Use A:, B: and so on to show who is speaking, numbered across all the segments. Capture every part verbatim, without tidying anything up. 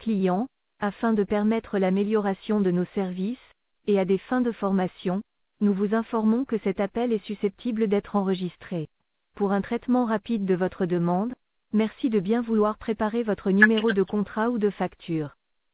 A: client, afin de permettre l'amélioration de nos services, et à des fins de formation, nous vous informons que cet appel est susceptible d'être enregistré. Pour un traitement rapide de votre demande, merci de bien vouloir préparer votre numéro de contrat ou de facture.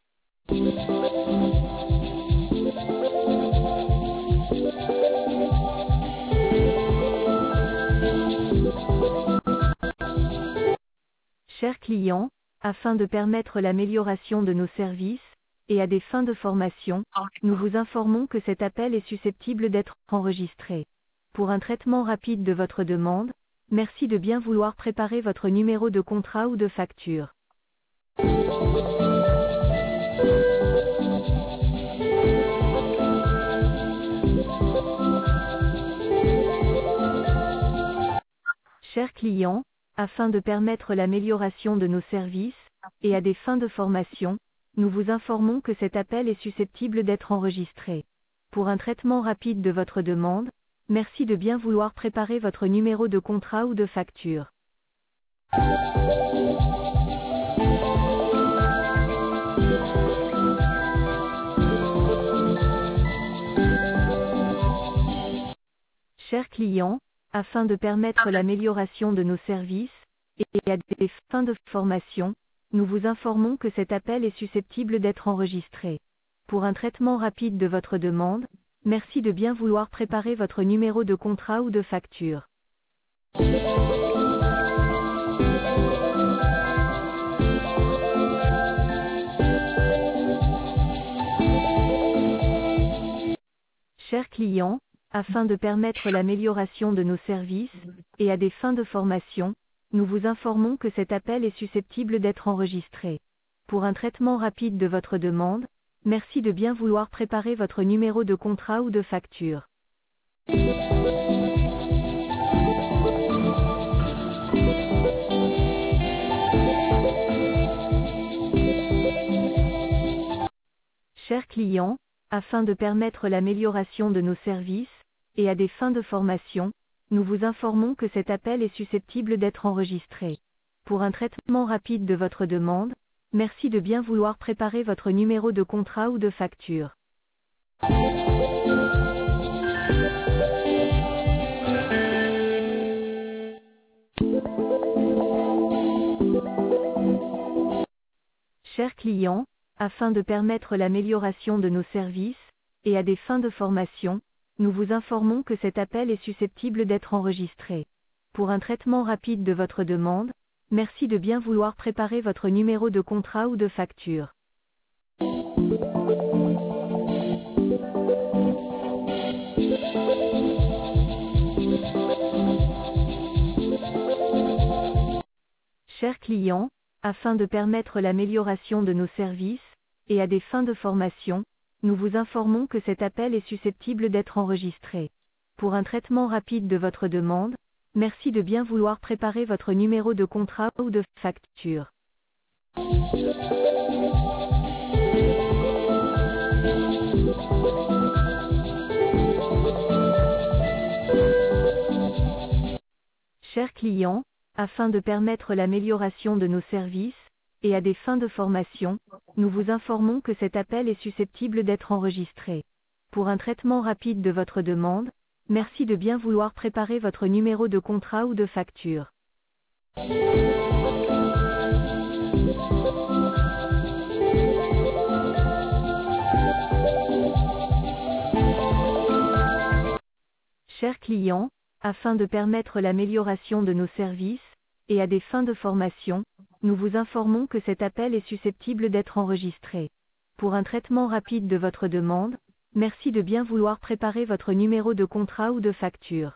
A: Chers clients, afin de permettre l'amélioration de nos services, et à des fins de formation, nous vous informons que cet appel est susceptible d'être enregistré. Pour un traitement rapide de votre demande, merci de bien vouloir préparer votre numéro de contrat ou de facture. Chers clients, afin de permettre l'amélioration de nos services, et à des fins de formation, nous vous informons que cet appel est susceptible d'être enregistré. Pour un traitement rapide de votre demande, merci de bien vouloir préparer votre numéro de contrat ou de facture. Chers clients, afin de permettre l'amélioration de nos services, et à des fins de formation, nous vous informons que cet appel est susceptible d'être enregistré. Pour un traitement rapide de votre demande, merci de bien vouloir préparer votre numéro de contrat ou de facture. Chers clients, afin de permettre l'amélioration de nos services, et à des fins de formation, nous vous informons que cet appel est susceptible d'être enregistré. Pour un traitement rapide de votre demande, merci de bien vouloir préparer votre numéro de contrat ou de facture. Chers clients, afin de permettre l'amélioration de nos services, et à des fins de formation, nous vous informons que cet appel est susceptible d'être enregistré. Pour un traitement rapide de votre demande, merci de bien vouloir préparer votre numéro de contrat ou de facture. Chers clients, afin de permettre l'amélioration de nos services, et à des fins de formation, nous vous informons que cet appel est susceptible d'être enregistré. Pour un traitement rapide de votre demande, merci de bien vouloir préparer votre numéro de contrat ou de facture. Chers clients, afin de permettre l'amélioration de nos services, et à des fins de formation, nous vous informons que cet appel est susceptible d'être enregistré. Pour un traitement rapide de votre demande, merci de bien vouloir préparer votre numéro de contrat ou de facture. Chers clients, afin de permettre l'amélioration de nos services, et à des fins de formation, nous vous informons que cet appel est susceptible d'être enregistré. Pour un traitement rapide de votre demande, merci de bien vouloir préparer votre numéro de contrat ou de facture. Chers clients, afin de permettre l'amélioration de nos services, et à des fins de formation, nous vous informons que cet appel est susceptible d'être enregistré. Pour un traitement rapide de votre demande, merci de bien vouloir préparer votre numéro de contrat ou de facture.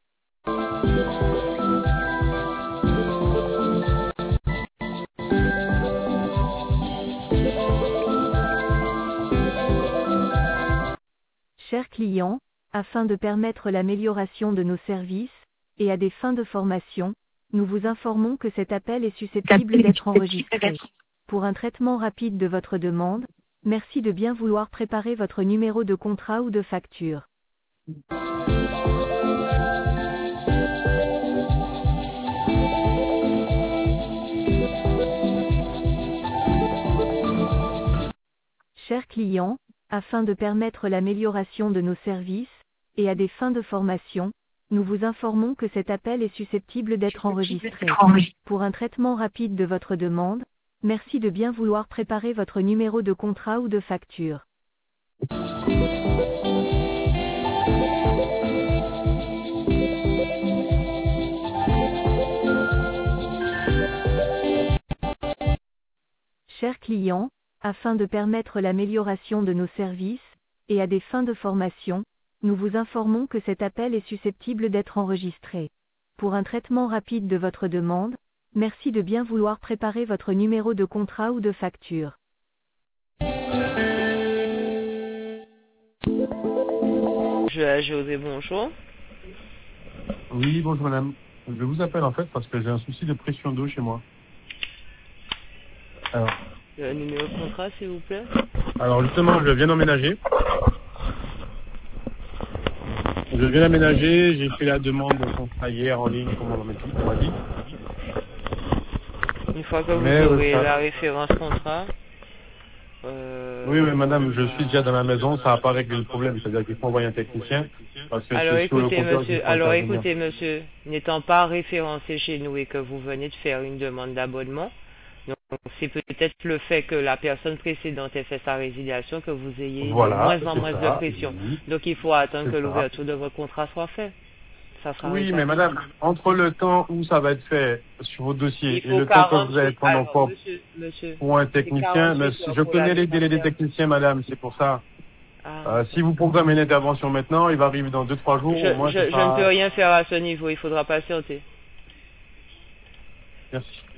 A: Chers clients, afin de permettre l'amélioration de nos services, et à des fins de formation, nous vous informons que cet appel est susceptible d'être enregistré. Pour un traitement rapide de votre demande, merci de bien vouloir préparer votre numéro de contrat ou de facture. Chers clients, afin de permettre l'amélioration de nos services, et à des fins de formation, nous vous informons que cet appel est susceptible d'être enregistré. Pour un traitement rapide de votre demande, merci de bien vouloir préparer votre numéro de contrat ou de facture. Chers clients, afin de permettre l'amélioration de nos services, et à des fins de formation, nous vous informons que cet appel est susceptible d'être enregistré. Pour un traitement rapide de votre demande, merci de bien vouloir préparer votre numéro de contrat ou de facture.
B: Je, José, bonjour.
C: Oui, bonjour madame. Je vous appelle en fait parce que j'ai un souci de pression d'eau chez moi. Alors,
B: Le numéro de contrat, s'il vous plaît.
C: alors justement, je viens d'emménager. Je viens d'emménager, j'ai fait la demande de contrat hier en ligne, comme on m'a dit. on m'a dit.
B: Une fois que vous
C: Mais,
B: aurez
C: euh, ça-
B: la référence contrat. Euh...
C: Oui, mais madame, je suis déjà dans la maison, ça n'a pas réglé le problème. C'est-à-dire qu'il faut envoyer un technicien parce que
B: Alors
C: c'est sur le
B: écoutez,
C: compteur qu'il
B: monsieur,
C: faut
B: alors
C: intervenir.
B: écoutez, monsieur, n'étant pas référencé chez nous et que vous venez de faire une demande d'abonnement, donc c'est peut-être le fait que la personne précédente ait fait sa résiliation que vous ayez de
C: Voilà,
B: moins en
C: c'est
B: moins
C: ça.
B: de pression.
C: Oui,
B: Donc il faut attendre
C: c'est
B: que
C: ça.
B: l'ouverture de votre contrat soit faite. Ça sera
C: Oui,
B: rétabli.
C: mais madame, entre le temps où ça va être fait sur votre dossier
B: Il
C: et
B: faut
C: le temps que vous allez
B: quarante-huit.
C: prendre
B: Alors,
C: encore
B: monsieur, monsieur,
C: pour un
B: c'est
C: technicien, mais
B: quarante-huit heures
C: je
B: pour la
C: connais les délais des
B: demande.
C: techniciens, madame, c'est pour ça.
B: Ah.
C: Euh, si vous programmez une intervention maintenant, il va arriver dans deux trois jours,
B: Je,
C: au moins
B: je,
C: ça
B: je ne peux
C: sera...
B: rien faire à ce niveau, il faudra patienter.
C: Merci.